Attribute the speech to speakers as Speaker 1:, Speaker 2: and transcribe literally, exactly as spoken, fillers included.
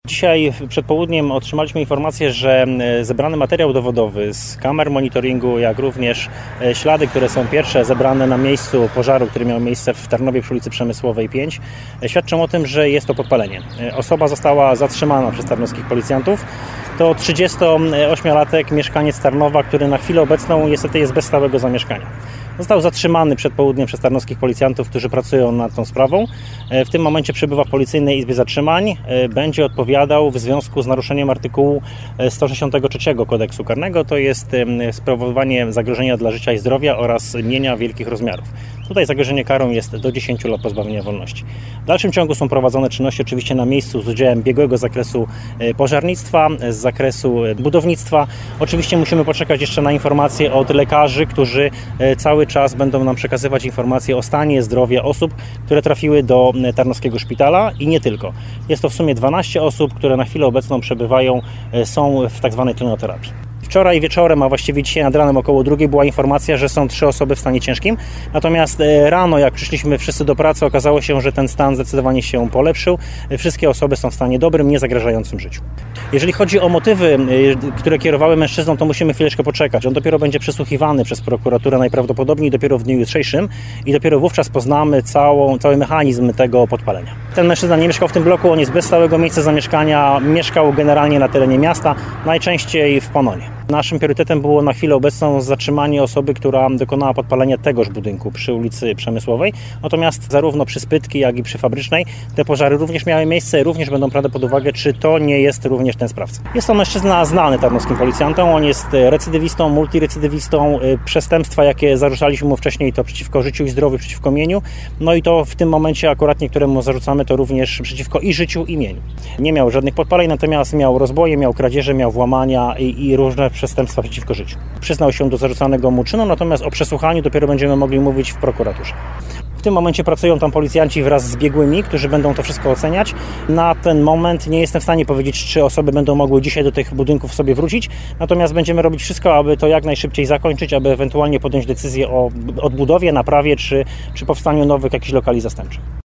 Speaker 1: Dzisiaj przed południem otrzymaliśmy informację, że zebrany materiał dowodowy z kamer monitoringu, jak również ślady, które są pierwsze zebrane na miejscu pożaru, który miał miejsce w Tarnowie przy ulicy Przemysłowej pięć, świadczą o tym, że jest to podpalenie. Osoba została zatrzymana przez tarnowskich policjantów. To trzydziestoośmiolatek, mieszkaniec Tarnowa, który na chwilę obecną niestety jest bez stałego zamieszkania. Został zatrzymany przed południem przez tarnowskich policjantów, którzy pracują nad tą sprawą. W tym momencie przebywa w Policyjnej Izbie Zatrzymań. Będzie odpowiadał w związku z naruszeniem artykułu sto sześćdziesiątego trzeciego Kodeksu Karnego. To jest spowodowanie zagrożenia dla życia i zdrowia oraz mienia wielkich rozmiarów. Tutaj zagrożenie karą jest do dziesięciu lat pozbawienia wolności. W dalszym ciągu są prowadzone czynności oczywiście na miejscu z udziałem biegłego z zakresu pożarnictwa, z zakresu budownictwa. Oczywiście musimy poczekać jeszcze na informacje od lekarzy, którzy cały czas będą nam przekazywać informacje o stanie zdrowia osób, które trafiły do Tarnowskiego Szpitala i nie tylko. Jest to w sumie dwanaście osób, które na chwilę obecną przebywają, są w tak zwanej tlenoterapii. Wczoraj wieczorem, a właściwie dzisiaj nad ranem około drugiej była informacja, że są trzy osoby w stanie ciężkim. Natomiast rano, jak przyszliśmy wszyscy do pracy, okazało się, że ten stan zdecydowanie się polepszył. Wszystkie osoby są w stanie dobrym, nie zagrażającym życiu. Jeżeli chodzi o motywy, które kierowały mężczyzną, to musimy chwileczkę poczekać. On dopiero będzie przesłuchiwany przez prokuraturę najprawdopodobniej dopiero w dniu jutrzejszym i dopiero wówczas poznamy całą, cały mechanizm tego podpalenia. Ten mężczyzna nie mieszkał w tym bloku, on jest bez stałego miejsca zamieszkania, mieszkał generalnie na terenie miasta, najczęściej w Panonie. Naszym priorytetem było na chwilę obecną zatrzymanie osoby, która dokonała podpalenia tegoż budynku przy ulicy Przemysłowej. Natomiast zarówno przy Spytki, jak i przy Fabrycznej te pożary również miały miejsce, również będą brane pod uwagę, czy to nie jest również ten sprawca. Jest to mężczyzna znany tarnowskim policjantom. On jest recydywistą, multirecydywistą. Przestępstwa, jakie zarzutaliśmy mu wcześniej, to przeciwko życiu i zdrowiu, przeciwko mieniu. No i to w tym momencie akuratnie, któremu zarzucamy, to również przeciwko i życiu, i mieniu. Nie miał żadnych podpaleń, natomiast miał rozboje, miał kradzieże, miał włamania i, i różne przestępstwa przeciwko życiu. Przyznał się do zarzucanego mu czynu, natomiast o przesłuchaniu dopiero będziemy mogli mówić w prokuraturze. W tym momencie pracują tam policjanci wraz z biegłymi, którzy będą to wszystko oceniać. Na ten moment nie jestem w stanie powiedzieć, czy osoby będą mogły dzisiaj do tych budynków sobie wrócić, natomiast będziemy robić wszystko, aby to jak najszybciej zakończyć, aby ewentualnie podjąć decyzję o odbudowie, naprawie, czy, czy powstaniu nowych jakichś lokali zastępczych.